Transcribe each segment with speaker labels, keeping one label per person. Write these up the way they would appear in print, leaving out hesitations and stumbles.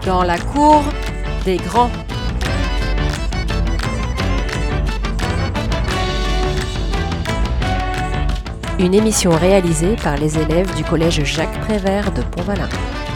Speaker 1: dans la cour des grands. Une émission réalisée par les élèves du collège Jacques Prévert de Pont-Valin.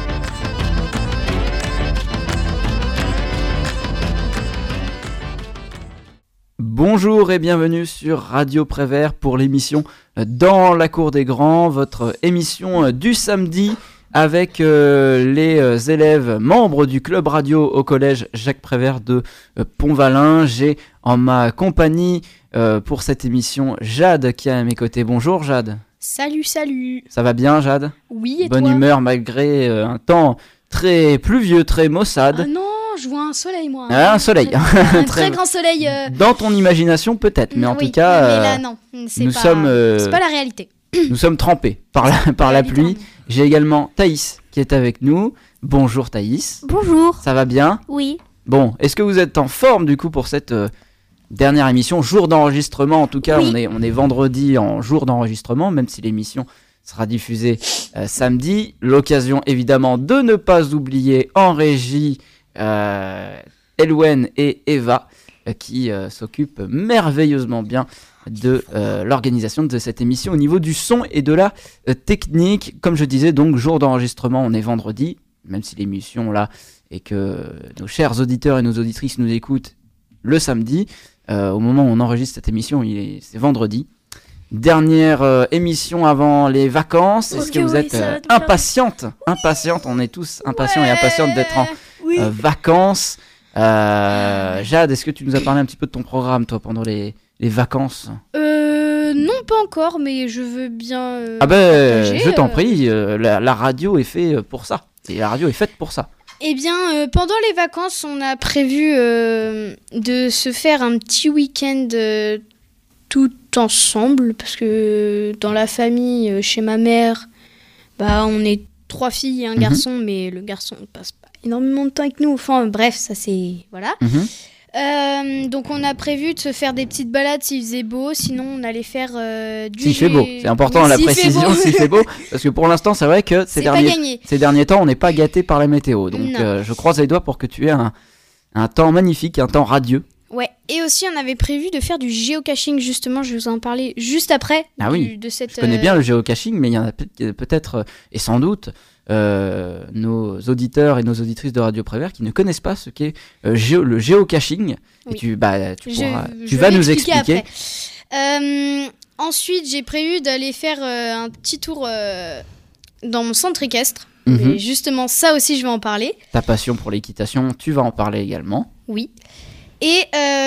Speaker 2: Bonjour et bienvenue sur Radio Prévert pour l'émission Dans la cour des grands, votre émission du samedi avec les élèves membres du club radio au collège Jacques Prévert de Pont-Valin. J'ai en ma compagnie pour cette émission Jade qui est à mes côtés. Bonjour Jade.
Speaker 3: Salut.
Speaker 2: Ça va bien Jade?
Speaker 3: Oui, et
Speaker 2: Bonne
Speaker 3: toi?
Speaker 2: humeur malgré un temps très pluvieux, très maussade.
Speaker 3: Ah non, je vois un soleil moi.
Speaker 2: Un soleil.
Speaker 3: Un très grand soleil.
Speaker 2: Dans ton imagination peut-être, mais en
Speaker 3: oui,
Speaker 2: tout cas,
Speaker 3: mais là non, c'est pas la réalité.
Speaker 2: Nous sommes trempés par la pluie. J'ai également Thaïs qui est avec nous. Bonjour Thaïs.
Speaker 4: Bonjour.
Speaker 2: Ça va bien?
Speaker 4: Oui.
Speaker 2: Bon, est-ce que vous êtes en forme du coup pour cette dernière émission, jour d'enregistrement en tout cas?
Speaker 4: Oui.
Speaker 2: On est vendredi en jour d'enregistrement, même si l'émission sera diffusée samedi. L'occasion évidemment de ne pas oublier en régie Elouen et Eva qui s'occupent merveilleusement bien de l'organisation de cette émission au niveau du son et de la technique. Comme je disais, donc jour d'enregistrement, on est vendredi, même si l'émission là et que nos chers auditeurs et nos auditrices nous écoutent le samedi. Au moment où on enregistre cette émission, c'est vendredi. Dernière émission avant les vacances. Est-ce que vous êtes impatiente? On est tous impatients et impatientes d'être en vacances. Jade, est-ce que tu nous as parlé un petit peu de ton programme, toi, pendant les vacances?
Speaker 3: Non, pas encore, mais je veux bien.
Speaker 2: Partager, je t'en prie, la radio est faite pour ça. Et la radio est faite pour ça.
Speaker 3: Eh bien, pendant les vacances, on a prévu de se faire un petit week-end tout ensemble, parce que dans la famille, chez ma mère, on est 3 filles et un garçon, mais le garçon ne passe pas énormément de temps avec nous. Enfin, bref, ça c'est... Voilà. Donc on a prévu de se faire des petites balades s'il faisait beau, sinon on allait faire du...
Speaker 2: S'il fait beau, c'est important la précision, s'il fait beau, parce que pour l'instant c'est vrai que ces derniers temps on n'est pas gâté par la météo, donc je croise les doigts pour que tu aies un temps magnifique, un temps radieux.
Speaker 3: Ouais, et aussi on avait prévu de faire du géocaching, justement, je vais vous en parler juste après.
Speaker 2: De cette, je connais bien le géocaching, mais il y en a peut-être, et sans doute, nos auditeurs et nos auditrices de Radio Prévert qui ne connaissent pas ce qu'est le géocaching. Oui. Et tu vas nous expliquer.
Speaker 3: Ensuite, j'ai prévu d'aller faire un petit tour dans mon centre équestre. Mais justement, ça aussi, je vais en parler.
Speaker 2: Ta passion pour l'équitation, tu vas en parler également.
Speaker 3: Oui. Et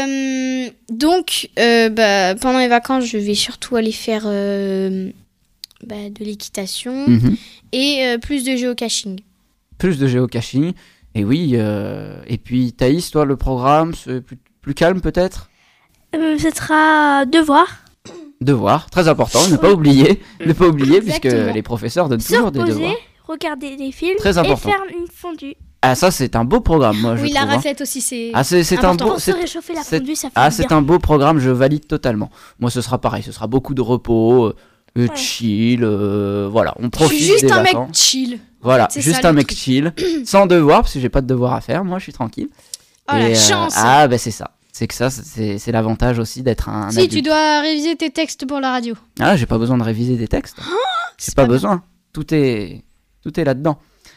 Speaker 3: donc, pendant les vacances, je vais surtout aller faire de l'équitation et plus de géocaching. Plus de géocaching,
Speaker 2: et oui. Et puis, Thaïs, toi, le programme, c'est plus calme peut-être?
Speaker 4: Ce sera
Speaker 2: Devoir, très important, ne pas oublier, puisque les professeurs donnent toujours des devoirs.
Speaker 4: Regarder des films
Speaker 2: très important.
Speaker 4: Et faire une fondue.
Speaker 2: Ah, ça c'est un beau programme, moi je trouve.
Speaker 3: Oui, la raclette aussi c'est
Speaker 2: un beau.
Speaker 4: Pour se réchauffer la fondue, ça fait bien.
Speaker 2: C'est un beau programme, je valide totalement. Moi ce sera pareil, ce sera beaucoup de repos, chill, voilà, on profite des vacances.
Speaker 3: Juste un mec chill.
Speaker 2: Voilà, juste un mec chill, sans devoir, parce que j'ai pas de devoir à faire, moi je suis tranquille.
Speaker 3: Oh la chance.
Speaker 2: C'est ça. C'est que ça, c'est l'avantage aussi d'être un
Speaker 3: adulte. Tu dois réviser tes textes pour la radio.
Speaker 2: Ah, j'ai pas besoin de réviser des textes. J'ai pas besoin. Tout est là-dedans.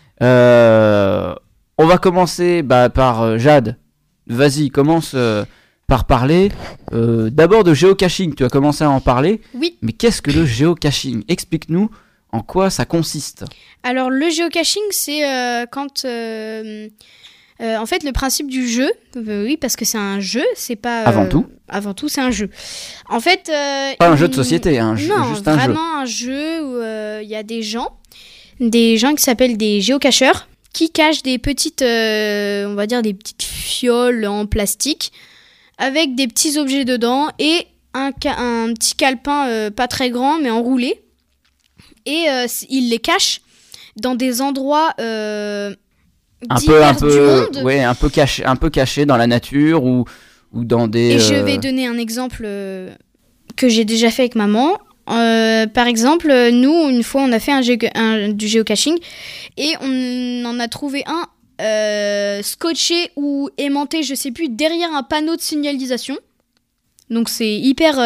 Speaker 2: On va commencer par Jade. Vas-y, commence par parler d'abord de géocaching. Tu as commencé à en parler.
Speaker 3: Oui.
Speaker 2: Mais qu'est-ce que le géocaching? Explique-nous en quoi ça consiste.
Speaker 3: Alors, le géocaching, c'est quand... en fait, le principe du jeu, oui, parce que c'est un jeu, c'est pas...
Speaker 2: Avant tout,
Speaker 3: c'est un jeu. En fait...
Speaker 2: pas un jeu de société, juste un jeu.
Speaker 3: Non, vraiment un jeu où il y a des gens qui s'appellent des géocacheurs, qui cachent des petites, on va dire des petites fioles en plastique, avec des petits objets dedans, et un petit calepin pas très grand, mais enroulé. Et ils les cachent dans des endroits... un
Speaker 2: peu caché dans la nature ou dans des...
Speaker 3: Et je vais donner un exemple que j'ai déjà fait avec maman. Par exemple, nous, une fois, on a fait du géocaching et on en a trouvé un scotché ou aimanté, je sais plus, derrière un panneau de signalisation. Donc c'est hyper,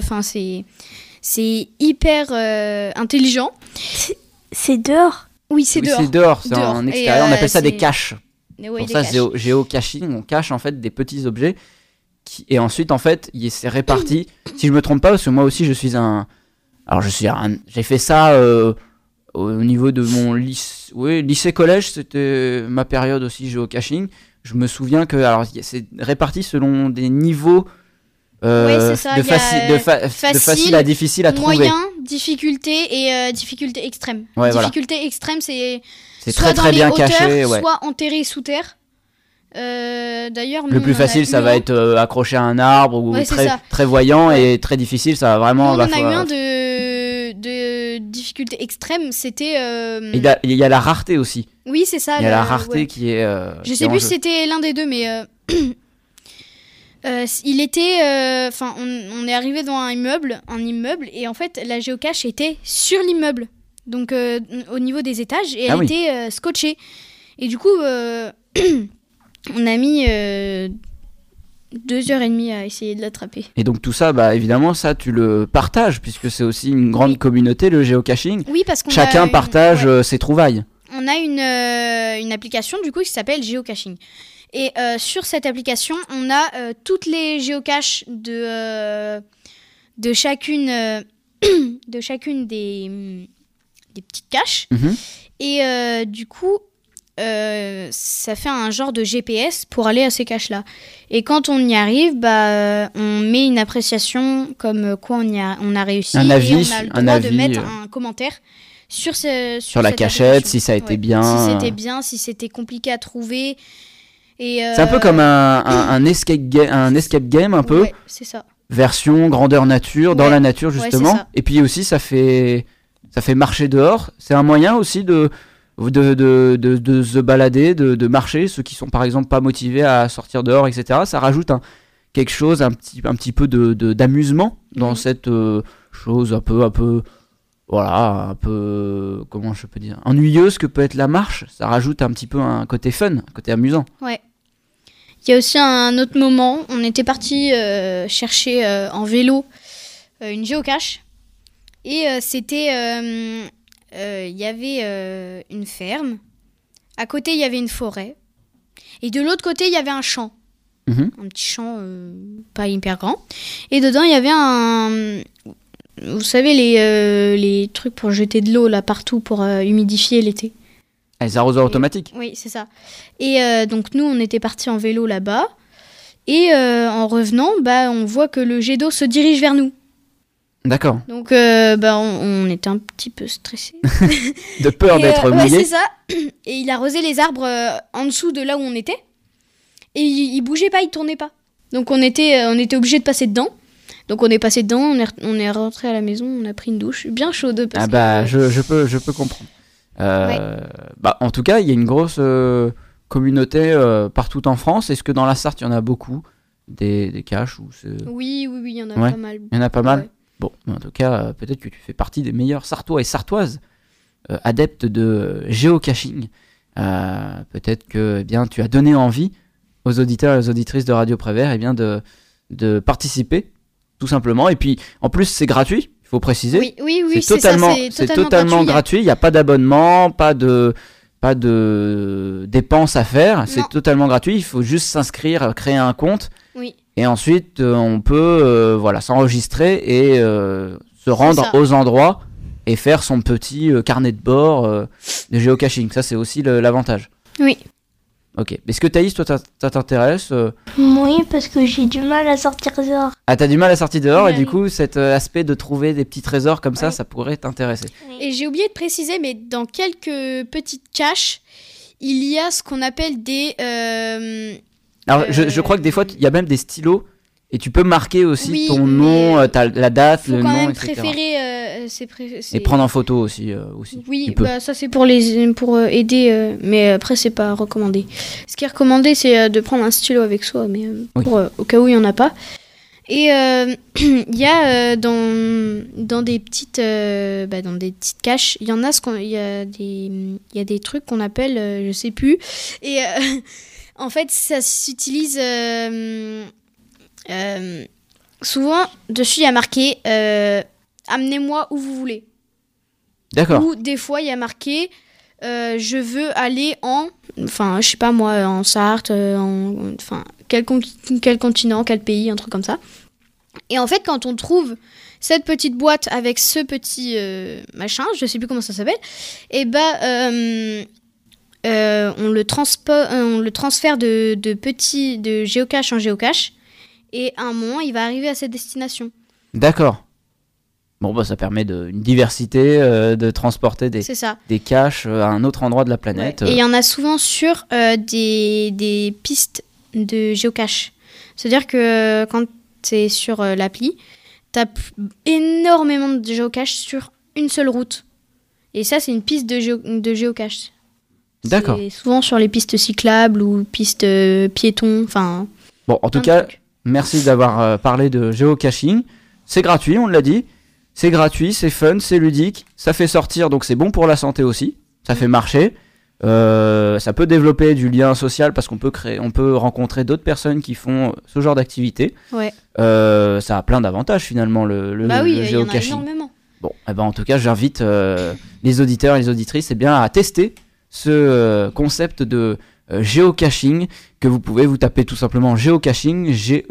Speaker 3: c'est hyper intelligent.
Speaker 4: C'est dehors.
Speaker 3: Oui, c'est dehors.
Speaker 2: C'est dehors, c'est
Speaker 3: Dehors.
Speaker 2: en extérieur.
Speaker 3: Et,
Speaker 2: on appelle ça
Speaker 3: c'est-
Speaker 2: des caches.
Speaker 3: Mais ouais,
Speaker 2: Pour
Speaker 3: des
Speaker 2: ça,
Speaker 3: caches.
Speaker 2: géocaching, on cache en fait des petits objets. Et ensuite, en fait, c'est réparti. Si je me trompe pas, parce que moi aussi, je suis un. Alors, j'ai fait ça au niveau de mon lycée-collège. C'était ma période aussi géocaching. Je me souviens que alors c'est réparti selon des niveaux
Speaker 3: C'est ça,
Speaker 2: de,
Speaker 3: il y a
Speaker 2: facile à difficile à trouver.
Speaker 3: Moyen, difficulté et difficulté extrême.
Speaker 2: Ouais, voilà.
Speaker 3: Difficulté extrême, c'est
Speaker 2: C'est
Speaker 3: soit
Speaker 2: très
Speaker 3: dans
Speaker 2: très
Speaker 3: les
Speaker 2: bien
Speaker 3: hauteurs,
Speaker 2: caché. Ouais.
Speaker 3: soit enterré sous terre. D'ailleurs,
Speaker 2: Le plus facile, ça va être accroché à un arbre ou
Speaker 3: Ouais, c'est
Speaker 2: très,
Speaker 3: ça.
Speaker 2: très voyant,
Speaker 3: Ouais.
Speaker 2: et très difficile, ça va vraiment.
Speaker 3: on en a
Speaker 2: va
Speaker 3: eu
Speaker 2: falloir-
Speaker 3: un de difficulté extrême, c'était...
Speaker 2: Il y a la rareté aussi.
Speaker 3: Oui, c'est ça.
Speaker 2: Il y a
Speaker 3: le-
Speaker 2: la rareté
Speaker 3: ouais.
Speaker 2: qui est.
Speaker 3: Je
Speaker 2: qui
Speaker 3: sais
Speaker 2: est en
Speaker 3: plus
Speaker 2: jeu.
Speaker 3: si c'était l'un des deux, mais il était. Enfin, on est arrivé dans un immeuble, et en fait, la géocache était sur l'immeuble, donc au niveau des étages, et
Speaker 2: Ah
Speaker 3: elle
Speaker 2: oui.
Speaker 3: était scotchée. Et du coup, on a mis 2h30 à essayer de l'attraper.
Speaker 2: Et donc tout ça, bah évidemment, ça tu le partages puisque c'est aussi une grande
Speaker 3: Oui.
Speaker 2: communauté, le géocaching.
Speaker 3: Oui, parce qu'on
Speaker 2: Chacun
Speaker 3: a
Speaker 2: partage ses trouvailles.
Speaker 3: On a une application du coup qui s'appelle Geocaching. Et sur cette application, on a toutes les géocaches de chacune, de chacune des petites caches.
Speaker 2: Mhm.
Speaker 3: Et du coup, ça fait un genre de GPS pour aller à ces caches-là. Et quand on y arrive, on met une appréciation comme quoi on a réussi.
Speaker 2: Un avis,
Speaker 3: et on a le
Speaker 2: un
Speaker 3: droit de
Speaker 2: avis,
Speaker 3: mettre un commentaire sur
Speaker 2: la
Speaker 3: cette
Speaker 2: cachette,
Speaker 3: application.
Speaker 2: si ça a été
Speaker 3: Ouais.
Speaker 2: bien.
Speaker 3: Si c'était bien, si c'était compliqué à trouver. Et
Speaker 2: C'est un peu comme un escape game un peu,
Speaker 3: Ouais, c'est ça.
Speaker 2: version grandeur nature, dans
Speaker 3: Ouais.
Speaker 2: la nature
Speaker 3: Ouais,
Speaker 2: justement.
Speaker 3: c'est ça.
Speaker 2: Et puis aussi ça fait marcher dehors. C'est un moyen aussi de se balader, de marcher. Ceux qui sont par exemple pas motivés à sortir dehors, etc. Ça rajoute quelque chose, un petit peu d'amusement dans
Speaker 3: Mhm.
Speaker 2: cette chose un peu, voilà, un peu, comment je peux dire, ennuyeuse que peut être la marche. Ça rajoute un petit peu un côté fun, un côté amusant.
Speaker 3: Ouais. Il y a aussi un autre moment, on était parti chercher en vélo une géocache. Et c'était... il y avait une ferme. À côté, il y avait une forêt. Et de l'autre côté, il y avait un champ.
Speaker 2: Mhm.
Speaker 3: Un petit champ pas hyper grand. Et dedans, il y avait un... Vous savez, les trucs pour jeter de l'eau là partout pour humidifier l'été.
Speaker 2: Les arrosoirs automatiques.
Speaker 3: Oui, c'est ça. Et donc, nous, on était partis en vélo là-bas. Et en revenant, on voit que le jet d'eau se dirige vers nous.
Speaker 2: D'accord.
Speaker 3: Donc, on était un petit peu stressés.
Speaker 2: De peur d'être
Speaker 3: ouais,
Speaker 2: mouillé.
Speaker 3: c'est ça. Et il arrosait les arbres en dessous de là où on était. Et il bougeait pas, il tournait pas. Donc on était obligé de passer dedans. Donc on est passé dedans, on est rentré à la maison, on a pris une douche bien chaude. Parce
Speaker 2: Je peux comprendre. En tout cas, il y a une grosse communauté partout en France. Est-ce que dans la Sarthe, il y en a beaucoup des caches ou
Speaker 3: Oui, il y en a
Speaker 2: Ouais.
Speaker 3: pas mal.
Speaker 2: Il y en a pas mal.
Speaker 3: Ouais.
Speaker 2: Bon, en tout cas, peut-être que tu fais partie des meilleurs Sartois et Sartoises adeptes de géocaching. Peut-être que tu as donné envie aux auditeurs et aux auditrices de Radio Prévert de participer, tout simplement. Et puis, en plus, c'est gratuit, il faut préciser.
Speaker 3: Oui,
Speaker 2: c'est
Speaker 3: c'est
Speaker 2: totalement,
Speaker 3: ça,
Speaker 2: c'est totalement gratuit. Il n'y a pas d'abonnement, pas de dépenses à faire. C'est totalement gratuit. Il faut juste s'inscrire, créer un compte.
Speaker 3: Oui.
Speaker 2: Et ensuite, on peut s'enregistrer et se rendre
Speaker 3: ça.
Speaker 2: aux endroits et faire son petit carnet de bord de géocaching. Ça, c'est aussi l'avantage.
Speaker 3: Oui.
Speaker 2: Ok. Est-ce que Thaïs, toi, ça t'intéresse
Speaker 4: Oui, parce que j'ai du mal à sortir dehors.
Speaker 2: Ah, t'as du mal à sortir dehors et
Speaker 3: Ouais.
Speaker 2: du coup, cet aspect de trouver des petits trésors comme
Speaker 3: Ouais.
Speaker 2: ça pourrait t'intéresser.
Speaker 3: Et j'ai oublié de préciser, mais dans quelques petites caches, il y a ce qu'on appelle des...
Speaker 2: Alors, je crois que des fois, il y a même des stylos et tu peux marquer aussi
Speaker 3: Oui,
Speaker 2: ton
Speaker 3: mais,
Speaker 2: nom, la date,
Speaker 3: faut
Speaker 2: le
Speaker 3: quand
Speaker 2: nom,
Speaker 3: même
Speaker 2: etc.
Speaker 3: préférer...
Speaker 2: Et prendre en photo aussi.
Speaker 3: Oui,
Speaker 2: tu peux.
Speaker 3: ça c'est pour aider, mais après c'est pas recommandé. Ce qui est recommandé, c'est de prendre un stylo avec soi, mais
Speaker 2: Oui.
Speaker 3: au cas où il y en a pas. Et il y a dans des petites caches, il y en a il y a des trucs qu'on appelle je sais plus. Et en fait, ça s'utilise souvent. Dessus, il y a marqué amenez-moi où vous voulez.
Speaker 2: D'accord.
Speaker 3: Ou des fois, il y a marqué je veux aller je sais pas moi, en Sarthe, quel continent, quel pays, un truc comme ça. Et en fait, quand on trouve cette petite boîte avec ce petit machin, je sais plus comment ça s'appelle, et on le transfère de géocache en géocache, et à un moment, il va arriver à cette destination.
Speaker 2: D'accord. Bon, ça permet une diversité de transporter
Speaker 3: C'est ça.
Speaker 2: des caches à un autre endroit de la planète.
Speaker 3: Ouais. Et il y en a souvent sur des pistes de géocache. C'est-à-dire que quand tu es sur l'appli, tu as énormément de géocache sur une seule route. Et ça, c'est une piste de géocache.
Speaker 2: D'accord.
Speaker 3: C'est souvent sur les pistes cyclables ou pistes piétons.
Speaker 2: Bon, en tout cas, merci d'avoir parlé de géocaching. C'est gratuit, on l'a dit. C'est gratuit, c'est fun, c'est ludique, ça fait sortir, donc c'est bon pour la santé aussi, ça fait marcher, ça peut développer du lien social parce qu'on peut rencontrer d'autres personnes qui font ce genre d'activité.
Speaker 3: Ouais.
Speaker 2: Ça a plein d'avantages finalement le
Speaker 3: géocaching. Il y en a énormément.
Speaker 2: Bon, en tout cas, j'invite les auditeurs et les auditrices à tester ce concept de géocaching que vous pouvez vous taper tout simplement géocaching,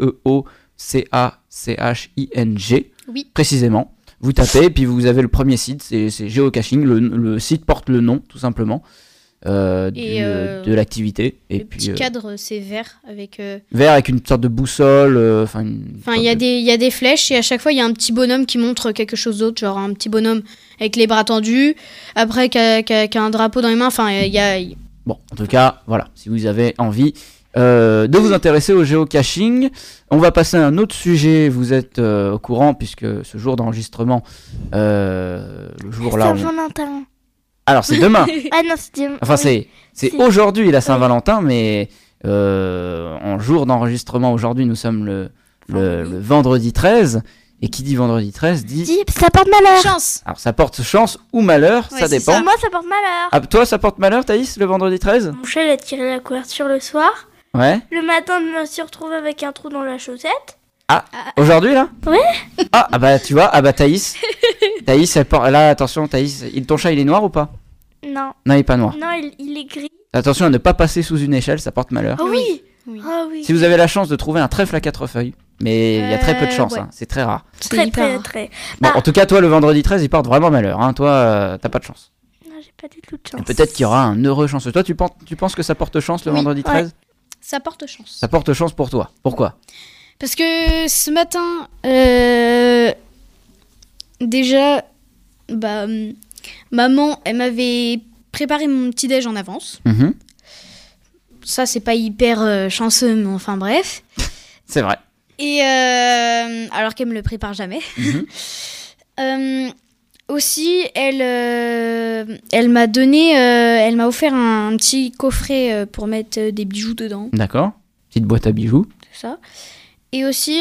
Speaker 2: Geocaching,
Speaker 3: oui.
Speaker 2: Précisément. Vous tapez, puis vous avez le premier site, c'est géocaching. Le site porte le nom, tout simplement, de l'activité. Et
Speaker 3: le
Speaker 2: puis,
Speaker 3: petit cadre, c'est vert avec.
Speaker 2: Vert avec une sorte de boussole.
Speaker 3: Il y a des flèches et à chaque fois il y a un petit bonhomme qui montre quelque chose d'autre, genre un petit bonhomme avec les bras tendus, après qui a un drapeau dans les mains.
Speaker 2: Bon, en tout cas, voilà. Si vous avez envie de vous intéresser au géocaching. On va passer à un autre sujet. Vous êtes au courant puisque ce jour d'enregistrement, le jour là.
Speaker 4: Saint-Valentin.
Speaker 2: Alors c'est demain.
Speaker 4: Ah non, c'est demain.
Speaker 2: Enfin c'est aujourd'hui la Saint-Valentin, mais en jour d'enregistrement aujourd'hui, nous sommes le vendredi 13. Et qui dit vendredi 13 dit
Speaker 4: ça porte malheur.
Speaker 3: Chance.
Speaker 2: Alors ça porte chance ou malheur, ça dépend.
Speaker 4: Moi ça porte malheur.
Speaker 2: Ah, toi ça porte malheur, Thaïs, le vendredi 13 ?
Speaker 4: Mon chat il a tiré la couverture le soir.
Speaker 2: Ouais.
Speaker 4: Le matin, je me suis retrouvée avec un trou dans la chaussette.
Speaker 2: Ah, aujourd'hui là ?
Speaker 4: Ouais.
Speaker 2: Ah bah tu vois, Thaïs, elle porte... Là attention Thaïs, ton chat il est noir ou pas ?
Speaker 4: Non.
Speaker 2: Non, il est pas noir.
Speaker 4: Non, il est gris.
Speaker 2: Attention à ne pas passer sous une échelle, ça porte malheur.
Speaker 4: Oh oui.
Speaker 3: Oui.
Speaker 4: Oh oui.
Speaker 2: Si vous avez la chance de trouver un trèfle à 4 feuilles, mais il y a très peu de chance,
Speaker 3: ouais.
Speaker 2: c'est très rare.
Speaker 4: Très.
Speaker 2: Bon, en tout cas, toi, le vendredi 13, il porte vraiment malheur. Toi, t'as pas de chance.
Speaker 4: Non, j'ai pas du tout de chance.
Speaker 2: Et peut-être qu'il y aura un heureux chanceux. Toi, tu penses que ça porte chance le vendredi 13 ?
Speaker 3: Ça porte chance.
Speaker 2: Ça porte chance pour toi. Pourquoi ?
Speaker 3: Parce que ce matin, déjà, maman, elle m'avait préparé mon petit-déj en avance.
Speaker 2: Mm-hmm.
Speaker 3: Ça, c'est pas hyper chanceux, mais enfin bref.
Speaker 2: C'est vrai.
Speaker 3: Et alors qu'elle me le prépare jamais.
Speaker 2: Mm-hmm.
Speaker 3: Aussi, elle m'a offert un petit coffret pour mettre des bijoux dedans.
Speaker 2: D'accord. Petite boîte à bijoux.
Speaker 3: C'est ça. Et aussi,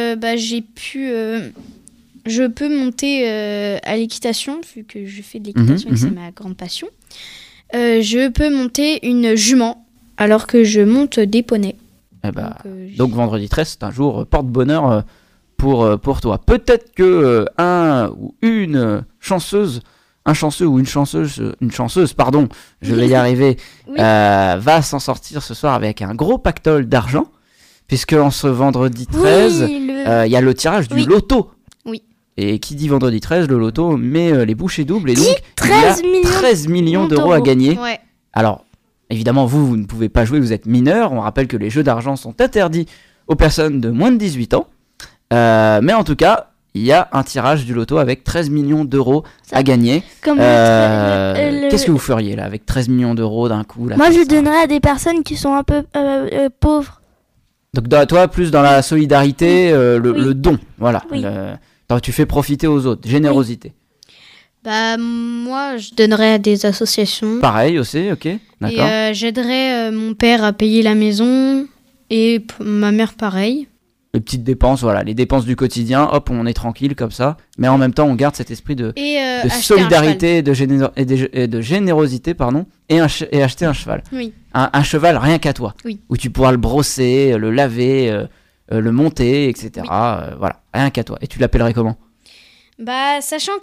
Speaker 3: je peux monter à l'équitation, vu que je fais de l'équitation et que c'est ma grande passion. Je peux monter une jument, alors que je monte des poneys.
Speaker 2: Donc vendredi 13, c'est un jour porte-bonheur pour toi. Peut-être que un chanceux ou une chanceuse, pardon, je vais y arriver,
Speaker 3: Oui.
Speaker 2: va s'en sortir ce soir avec un gros pactole d'argent, puisque en ce vendredi 13, il y a le tirage du loto.
Speaker 3: Oui.
Speaker 2: Et qui dit vendredi 13, le loto met les bouchées doubles, et donc il y a 13 millions d'euros à gagner.
Speaker 3: Ouais.
Speaker 2: Alors, évidemment, vous ne pouvez pas jouer, vous êtes mineur. On rappelle que les jeux d'argent sont interdits aux personnes de moins de 18 ans. Mais en tout cas, il y a un tirage du loto avec 13 millions d'euros à gagner. Qu'est-ce que vous feriez là avec 13 millions d'euros d'un coup là,
Speaker 4: moi, je le donnerais à des personnes qui sont un peu pauvres.
Speaker 2: Donc toi, plus dans la solidarité, le don. Voilà.
Speaker 4: Oui.
Speaker 2: Tu fais profiter aux autres. Générosité.
Speaker 3: Moi, je donnerais à des associations.
Speaker 2: Pareil aussi, ok. D'accord.
Speaker 3: Et j'aiderais mon père à payer la maison. Et ma mère, pareil.
Speaker 2: les petites dépenses, voilà, les dépenses du quotidien, hop, on est tranquille comme ça, mais en même temps on garde cet esprit de solidarité et de générosité, pardon, et acheter un cheval.
Speaker 3: Oui.
Speaker 2: Un cheval rien qu'à toi,
Speaker 3: Oui.
Speaker 2: où tu pourras le brosser, le laver, le monter, etc.
Speaker 3: Oui.
Speaker 2: Voilà, rien qu'à toi. Et tu l'appellerais comment?
Speaker 3: Bah, sachant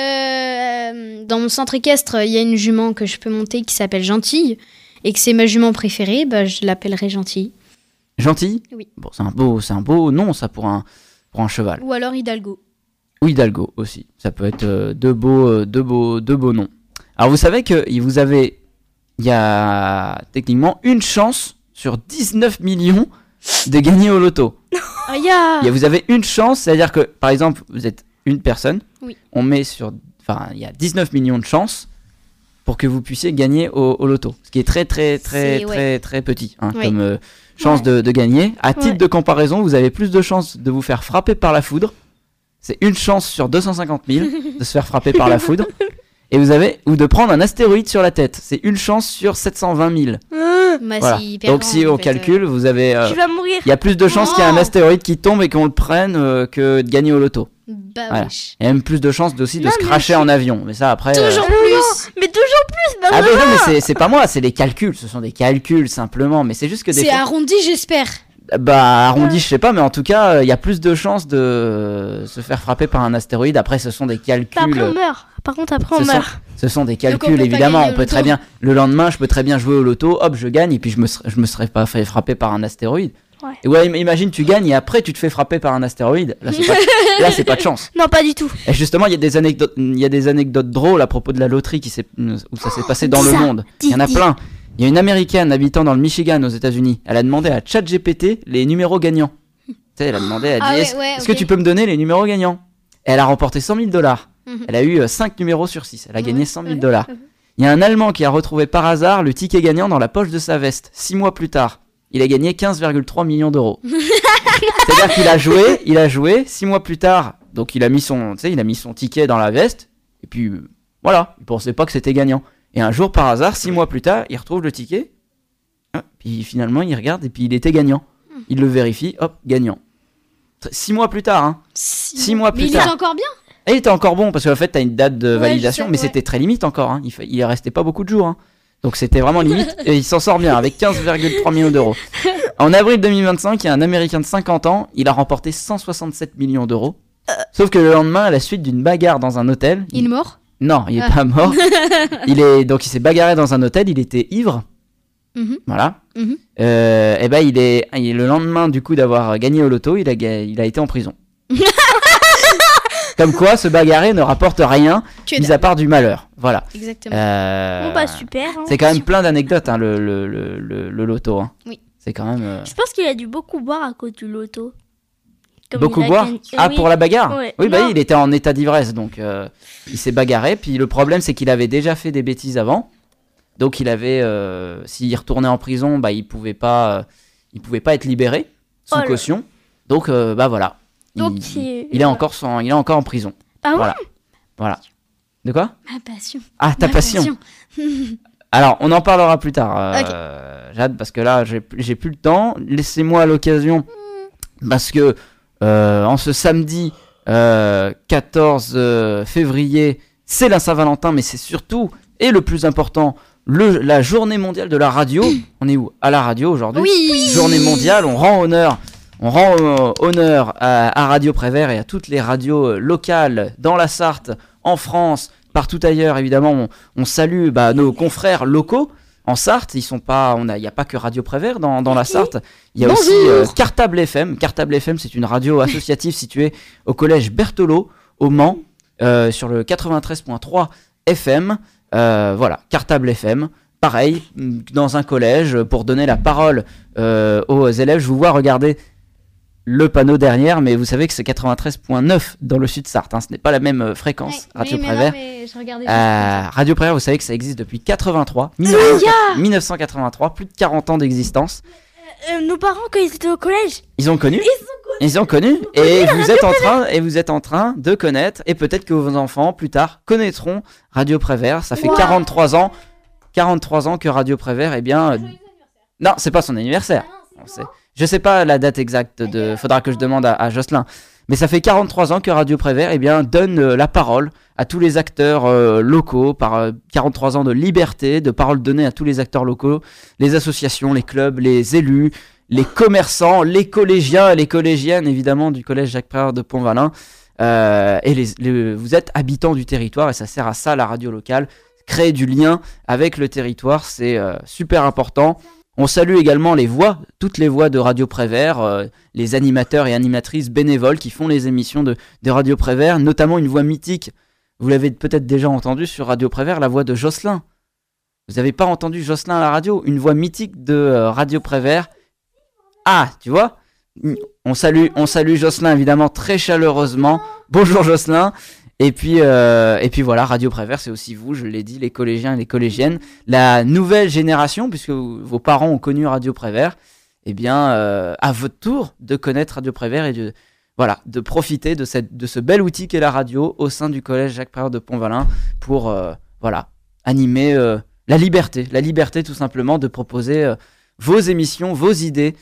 Speaker 3: que dans mon centre équestre, il y a une jument que je peux monter qui s'appelle Gentille, et que c'est ma jument préférée, bah, je l'appellerai Gentille.
Speaker 2: Gentil?
Speaker 3: Oui.
Speaker 2: Bon, c'est un beau nom ça pour un cheval.
Speaker 3: Ou alors Hidalgo.
Speaker 2: Ou Hidalgo aussi. Ça peut être deux beaux noms. Alors vous savez que il y a techniquement une chance sur 19 millions de gagner au loto. Vous avez une chance, c'est-à-dire que par exemple vous êtes une personne,
Speaker 3: Oui.
Speaker 2: il y a 19 millions de chances pour que vous puissiez gagner au loto. Ce qui est très petit
Speaker 3: Oui.
Speaker 2: comme chance de gagner. À titre
Speaker 4: Ouais.
Speaker 2: de comparaison, vous avez plus de chances de vous faire frapper par la foudre. C'est une chance sur 250 000 de se faire frapper par la foudre. Ou de prendre un astéroïde sur la tête. C'est une chance sur 720 000.
Speaker 3: Bah,
Speaker 2: Voilà.
Speaker 3: c'est hyper
Speaker 2: Donc
Speaker 3: grand,
Speaker 2: si
Speaker 3: en
Speaker 2: on
Speaker 3: fait,
Speaker 2: calcule, vous avez...
Speaker 4: Tu vas mourir.
Speaker 2: il y a plus de chances qu'il y ait un astéroïde qui tombe et qu'on le prenne que de gagner au loto.
Speaker 3: Bah,
Speaker 2: Voilà.
Speaker 3: wesh.
Speaker 2: Il y a même plus de chances aussi de
Speaker 4: Non,
Speaker 2: se
Speaker 4: mais
Speaker 2: cracher en avion. Mais ça après...
Speaker 3: Toujours plus.
Speaker 4: Mais toujours plus, bah
Speaker 2: Ah mais non, mais c'est pas moi, c'est les calculs. Ce sont des calculs simplement. Mais c'est juste que des
Speaker 3: C'est
Speaker 2: fois...
Speaker 3: arrondi, j'espère.
Speaker 2: Bah arrondi, je sais pas, mais en tout cas, il y a plus de chances de se faire frapper par un astéroïde. Après, ce sont des calculs.
Speaker 4: Après, on meurt. Par contre, après, on
Speaker 2: Ce sont-
Speaker 4: meurt.
Speaker 2: Ce sont des
Speaker 3: Donc, on
Speaker 2: calculs,
Speaker 3: peut pas
Speaker 2: évidemment.
Speaker 3: gagner
Speaker 2: On
Speaker 3: au
Speaker 2: peut
Speaker 3: loto.
Speaker 2: très bien, le lendemain, je peux très bien jouer au loto, hop, je gagne, et puis je me serais pas fait frapper par un astéroïde.
Speaker 4: Ouais.
Speaker 2: Et ouais, imagine, tu gagnes, et après, tu te fais frapper par un astéroïde. Là, c'est pas de chance.
Speaker 4: Non, pas du tout.
Speaker 2: Et justement, il y a des anecdotes drôles à propos de la loterie où ça s'est passé dans
Speaker 4: dis
Speaker 2: le
Speaker 4: ça,
Speaker 2: monde. Il y en a
Speaker 4: dis.
Speaker 2: plein. Il y a une américaine habitant dans le Michigan aux États-Unis. Elle a demandé à ChatGPT les numéros gagnants. Tu sais, elle a demandé, elle a dit,
Speaker 3: Ah ouais,
Speaker 2: est-ce
Speaker 3: ouais,
Speaker 2: que
Speaker 3: ok.
Speaker 2: tu peux me donner les numéros gagnants? Et elle a remporté 100 000 $.
Speaker 3: Mhm.
Speaker 2: Elle a eu 5 numéros sur 6. Elle a gagné 100 000 $.
Speaker 3: ouais.
Speaker 2: Il y a un Allemand qui a retrouvé par hasard le ticket gagnant dans la poche de sa veste. 6 mois plus tard, il a gagné 15,3 millions d'euros. C'est-à-dire qu'il a joué 6 mois plus tard. Donc il a mis son ticket dans la veste. Et puis voilà, il pensait pas que c'était gagnant. Et un jour par hasard, 6 mois plus tard, il retrouve le ticket. Puis finalement, il regarde et puis il était gagnant. Il le vérifie, hop, gagnant. 6 mois plus tard, hein. 6 mois plus
Speaker 3: Mais il
Speaker 2: tard.
Speaker 3: est encore bien.
Speaker 2: Et il était encore bon parce qu'en fait, t'as une date de
Speaker 3: Ouais,
Speaker 2: validation,
Speaker 3: je sais,
Speaker 2: mais
Speaker 3: ouais.
Speaker 2: c'était très limite encore. Hein. Il restait pas beaucoup de jours. Hein. Donc c'était vraiment limite et il s'en sort bien avec 15,3 millions d'euros. En avril 2025, il y a un Américain de 50 ans, il a remporté 167 millions d'euros. Sauf que le lendemain, à la suite d'une bagarre dans un hôtel,
Speaker 3: Il est mort.
Speaker 2: non, il est
Speaker 3: Ah.
Speaker 2: pas mort. Donc il s'est bagarré dans un hôtel, il était ivre.
Speaker 3: Mhm.
Speaker 2: Voilà.
Speaker 3: Mhm.
Speaker 2: Et ben le lendemain du coup d'avoir gagné au loto, il a été en prison. Comme quoi, se bagarrer ne rapporte rien,
Speaker 3: Que
Speaker 2: mis
Speaker 3: dalle.
Speaker 2: à part du malheur. Voilà.
Speaker 3: Exactement.
Speaker 4: Bon, bah, super. hein.
Speaker 2: C'est quand même plein d'anecdotes, hein, le loto. Hein.
Speaker 3: Oui.
Speaker 2: C'est quand même.
Speaker 4: Je pense qu'il a dû beaucoup boire à cause du loto. Comme
Speaker 2: Beaucoup
Speaker 4: il a
Speaker 2: boire.
Speaker 4: gagné-
Speaker 2: Ah,
Speaker 4: oui.
Speaker 2: pour la bagarre.
Speaker 4: Ouais.
Speaker 2: Oui, bah
Speaker 4: Non.
Speaker 2: il était en état d'ivresse, donc il s'est bagarré. Puis le problème, c'est qu'il avait déjà fait des bêtises avant. Donc il avait, s'il retournait en prison, bah il pouvait pas être libéré sous
Speaker 4: Oh là.
Speaker 2: caution. Donc bah voilà.
Speaker 4: Donc,
Speaker 2: Il est encore en prison.
Speaker 4: Ah ouais.
Speaker 2: Voilà. De quoi?
Speaker 3: Ma passion.
Speaker 2: Ah, ta
Speaker 3: Ma
Speaker 2: passion. Alors, on en parlera plus tard, Jade, parce que là, j'ai plus le temps. Laissez-moi l'occasion, parce que en ce samedi 14 février, c'est la Saint-Valentin, mais c'est surtout, et le plus important, la journée mondiale de la radio. On est où? À la radio aujourd'hui.
Speaker 3: Oui.
Speaker 2: Journée mondiale, on rend honneur à Radio Prévert et à toutes les radios locales dans la Sarthe, en France, partout ailleurs. Évidemment, on salue nos confrères locaux en Sarthe. Il n'y a pas que Radio Prévert dans la Sarthe. Il y a aussi Cartable FM. Cartable FM, c'est une radio associative située au collège Berthelot, au Mans, sur le 93.3 FM. Voilà, Cartable FM. Pareil, dans un collège, pour donner la parole aux élèves. Je vous vois regarder le panneau derrière, mais vous savez que c'est 93.9 dans le sud Sarthe. Hein, ce n'est pas la même fréquence, Radio Prévert. Radio Prévert, vous savez que ça existe depuis 1983, plus de 40 ans d'existence.
Speaker 4: Nos parents, quand ils étaient au collège,
Speaker 2: Ils ont connu, et vous êtes en train de connaître, et peut-être que vos enfants, plus tard, connaîtront Radio Prévert. Ça fait 43 ans que Radio Prévert, non, c'est pas son anniversaire. Je sais pas la date exacte, faudra que je demande à Jocelyn. Mais ça fait 43 ans que Radio Prévert donne la parole à tous les acteurs locaux, par 43 ans de liberté, de parole donnée à tous les acteurs locaux, les associations, les clubs, les élus, les commerçants, les collégiens et les collégiennes évidemment du collège Jacques Prévert de Pont-Valin. Et vous êtes habitants du territoire et ça sert à ça la radio locale, créer du lien avec le territoire, c'est super important. On salue également toutes les voix de Radio Prévert, les animateurs et animatrices bénévoles qui font les émissions de Radio Prévert, notamment une voix mythique. Vous l'avez peut-être déjà entendu sur Radio Prévert, la voix de Jocelyn. Vous n'avez pas entendu Jocelyn à la radio? Une voix mythique de Radio Prévert. Ah, tu vois? On salue Jocelyn évidemment très chaleureusement. Bonjour Jocelyn. Et puis voilà, Radio Prévert, c'est aussi vous, je l'ai dit, les collégiens et les collégiennes, la nouvelle génération, puisque vos parents ont connu Radio Prévert, à votre tour de connaître Radio Prévert et de profiter de ce bel outil qu'est la radio au sein du collège Jacques Prévert de Pont-Valin pour animer la liberté tout simplement de proposer vos émissions, vos idées.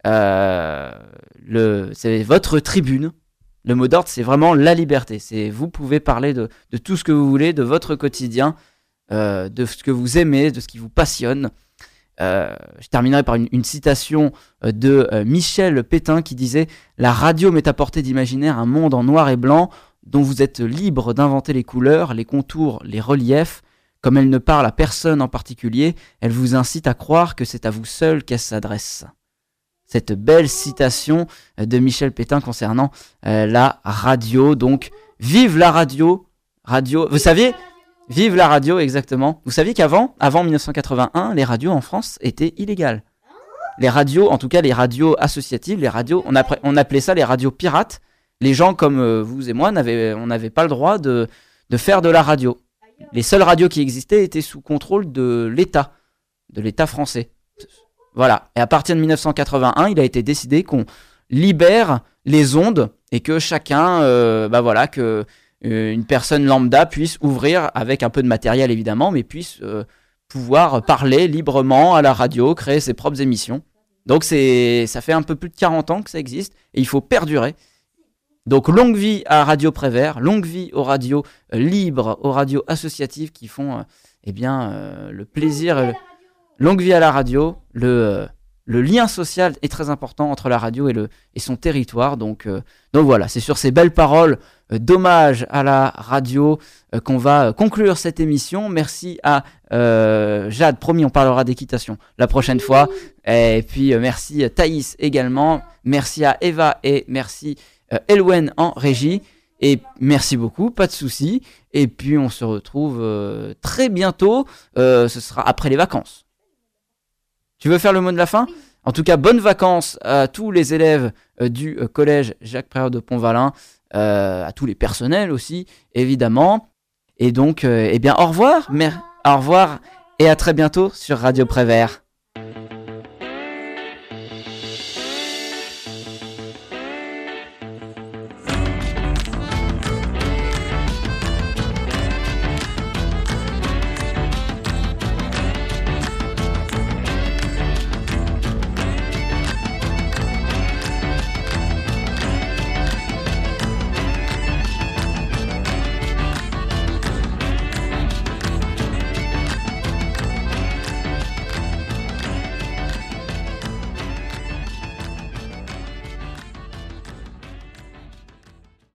Speaker 2: C'est votre tribune. Le mot d'ordre, c'est vraiment la liberté. Vous pouvez parler de tout ce que vous voulez, de votre quotidien, de ce que vous aimez, de ce qui vous passionne. Je terminerai par une citation de Michel Pétain qui disait « La radio m'est à portée d'imaginaire un monde en noir et blanc dont vous êtes libre d'inventer les couleurs, les contours, les reliefs. Comme elle ne parle à personne en particulier, elle vous incite à croire que c'est à vous seul qu'elle s'adresse. » Cette belle citation de Michel Pétain concernant la radio. Donc, vive la radio. Vous saviez, vive la radio, exactement. Vous saviez avant 1981, les radios en France étaient illégales. Les radios, en tout cas les radios associatives, les radios, on appelait ça les radios pirates. Les gens comme vous et moi, on n'avait pas le droit de faire de la radio. Les seules radios qui existaient étaient sous contrôle de l'État français. Voilà, et à partir de 1981, il a été décidé qu'on libère les ondes et que chacun, une personne lambda puisse ouvrir avec un peu de matériel évidemment, mais puisse pouvoir parler librement à la radio, créer ses propres émissions. Donc ça fait un peu plus de 40 ans que ça existe et il faut perdurer. Donc longue vie à Radio Prévert, longue vie aux radios libres, aux radios associatives qui font le plaisir. Longue vie à la radio, le lien social est très important entre la radio et son territoire. Donc voilà, c'est sur ces belles paroles d'hommage à la radio qu'on va conclure cette émission. Merci à Jade, promis on parlera d'équitation la prochaine fois. Et puis merci Thaïs également, merci à Eva et merci Elwen en régie. Et merci beaucoup, pas de soucis. Et puis on se retrouve très bientôt, ce sera après les vacances. Tu veux faire le mot de la fin ? En tout cas, bonnes vacances à tous les élèves du collège Jacques Prévert de Pont-Valin, à tous les personnels aussi, évidemment. Et donc, au revoir. Au revoir et à très bientôt sur Radio Prévert.